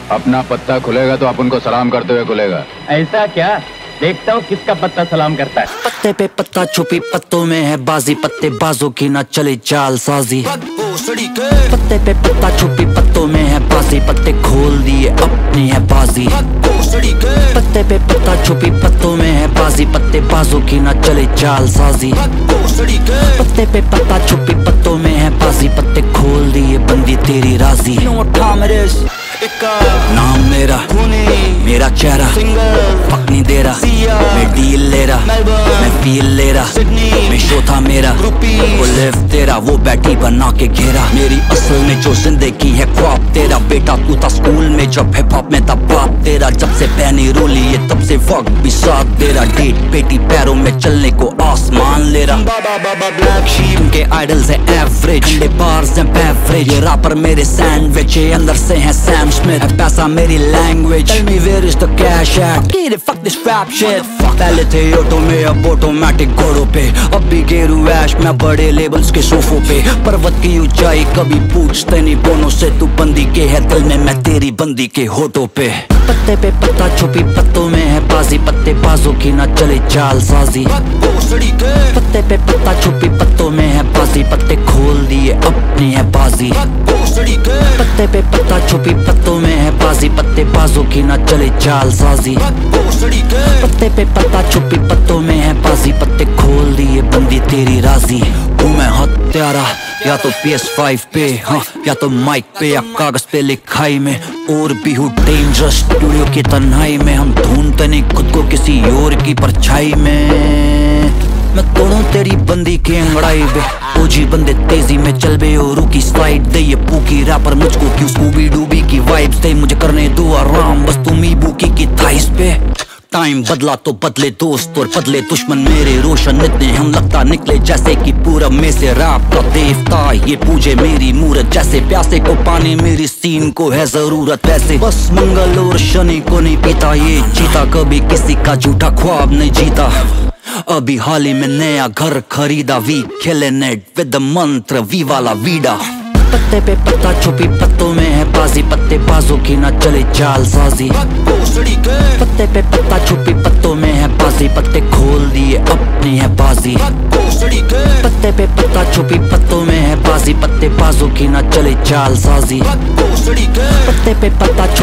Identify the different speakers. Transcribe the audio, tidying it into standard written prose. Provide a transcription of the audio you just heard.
Speaker 1: अपना पत्ता खुलेगा तो अपन को सलाम करते हुए खुलेगा।
Speaker 2: ऐसा क्या? देखता हूँ किसका पत्ता सलाम करता है।
Speaker 3: पत्ते पे पत्ता छुपी पत्तों में है बाजी, पत्ते बाजों की ना चले चाल साजी। पत्ते पे पत्ता छुपी पत्तों में है बाजी, पत्ते खोल दिए अपनी है बाजी। पत्ते पे पत्ता छुपी पत्तों में है बाजी, पत्ते बाजों की ना चले चाल साजी। पत्ते पे पत्ता छुपी पत्तों में है बाजी, पत्ते खोल दिए बंदी तेरी राजी। नाम मेरा मेरा चेहरा फक नहीं दे रहा, मैं डील ले रहा, मैं फील ले रहा, मैं शो था मेरा, वो लिव तेरा, वो बैठी बना के घेरा। मेरी असल में जो जिंदगी है ख्वाब तेरा, बेटा तू था स्कूल में जब हिप हॉप में था बाप तेरा। जब से पहनी रोली है तब से वक्त भी साथ दे रहा, डेट पेटी पैरों में चलने को आसमान ले रहा। ब्लैक शीप के आइडल्स है एवरेज, ठंडे बार्स हैं बेवरेज, ये रैपर मेरे सैंडविच, ये अंदर से है सैम स्मिथ, पैसा मेरी language. Tell me where is the cash at? Get it, fuck this rap shit. पहले थे ऑटो में अब ऑटोमेटिक घोड़ों पे, अब भी गेरू ऐश में बड़े लेबल्स के सोफों पे। पर्वत की ऊंचाई कभी पूछते नहीं बोनों से, तू बंदी के है दिल में, मैं तेरी बंदी के होठों पे। पत्ते पे पत्ता छुपी पत्तों में है बाजी, पत्ते बाजों की ना चले चाल साजी। पत्ते पे पत्ता छुपी पत्तों में है बाजी, पत्ते खोल दिए अपनी है बाजी। पत्ते पे पत्ता छुपी पत्तों में है बाजी, पत्ते बाजों की ना चले चाल साजी। पत्ते पे पत्ता छुपी पत्तों में है बाजी, पत्ते खोल दिए बंदी तेरी राजी। हूँ मैं हत्यारा या तो PS5 पे, हाँ या तो माइक पे या कागज पे लिखाई में, और भी हूँ डेंजरस स्टूडियो की तन्हाई में। हम ढूंढते नहीं खुद को किसी और की परछाई में। मैं तोड़ूं तेरी बंदी की अंगड़ाई बे, ओजी बंदे तेजी में चल बे और की स्लाइड दे। ये पूकी रैपर मुझको क्यों स्कूबी डूबी की वाइब्स दे, मुझे करने दो आराम बस तुम ही बूकी की थाइस पे। टाइम बदला तो बदले दोस्त और बदले दुश्मन, मेरे रोशन इतने हम लगता निकले जैसे कि पूरब में से रैप का देवता। ये पूजे मेरी मूरत जैसे प्यासे को पानी, मेरी सीन को है जरूरत वैसे। बस मंगल और शनि को नहीं पीता ये जीता, कभी किसी का झूठा ख्वाब नहीं जीता। अभी हाल ही में नया घर खरीदा, वी खेले नेट विद द मंत्र वी वाला वीडा। पत्ते पे पत्ता छुपी पत्तों में है बाजी, पत्ते बाजों की ना चले चाल साजी। पत्ते पे पत्ता छुपी पत्तों में है बाजी, पत्ते खोल दिए अपनी है बाजी। पत्ते पे पत्ता छुपी पत्तों में है बाजी, पत्ते बाजों की ना चले चाल साजी। पत्ते पे पत्ता